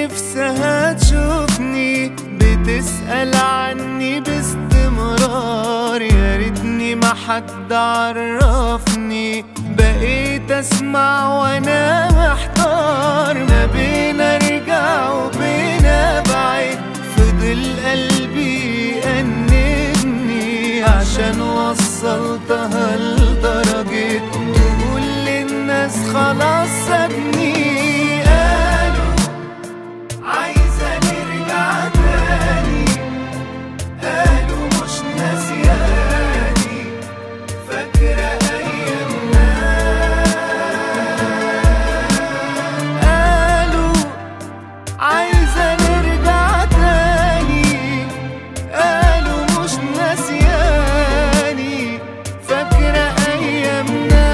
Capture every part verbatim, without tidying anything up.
نفسها تشوفني بتسأل عني باستمرار، يا ريتني ما حد عرفني، بقيت اسمع وانا محتار، ما بين ارجع وبين ابعد، فضل قلبي يأنبني عشان وصلتها لدرجة تقول للناس خلاص سابني. قالوا عايزة نرجع تاني، قالوا مش ناسياني، فاكرة أيامنا. قالوا عايزة نرجع تاني، قالوا مش ناسياني، فاكرة أيامنا.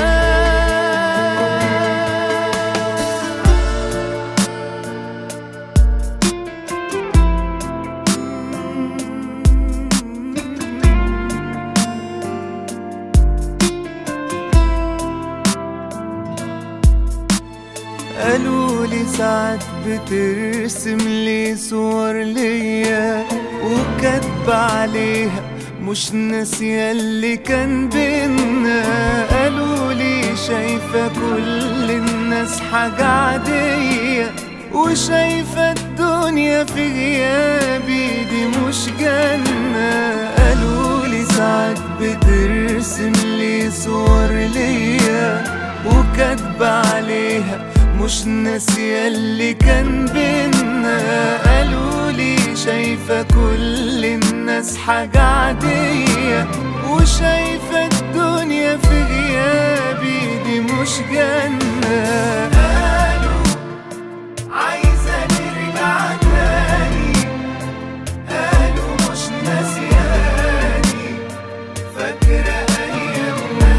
قالوا لي ساعات بترسم لي صور ليا وكاتبة عليها مش ناسية اللي كان بينا. قالوا لي شايفة كل الناس حاجة عادية، وشايفة الدنيا في غيابي دي مش جنة. قالوا لي ساعات بترسم لي صور ليا وكاتبة عليها مش ناسية اللي كان بينا. قالوا لي شايفة كل الناس حاجة عادية، وشايفة الدنيا في غيابي دي مش جنة. قالوا عايزة نرجع تاني، قالوا مش ناسياني، فاكرة أيامنا.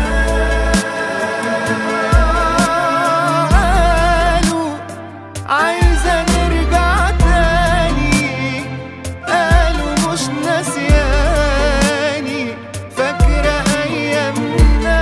عايزة نرجع تاني، قالوا مش ناسياني، فاكرة أيامنا.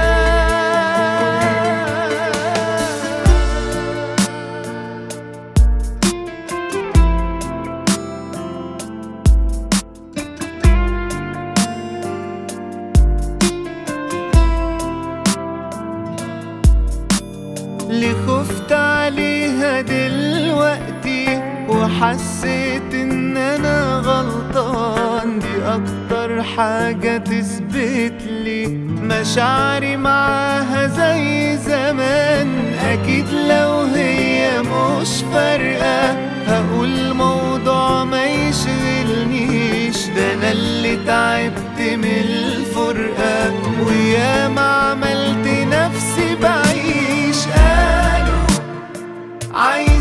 اللي خفت عليها دلوقتي وحسيت ان انا غلطان، دي اكتر حاجة تثبت لي مشاعري معاها زي زمان. اكيد لو هي مش فارقة هقول موضوع ما يشغلنيش، ده انا اللي تعبت من الفرقة ويا ما عملت نفسي بعيش. قالوا عايز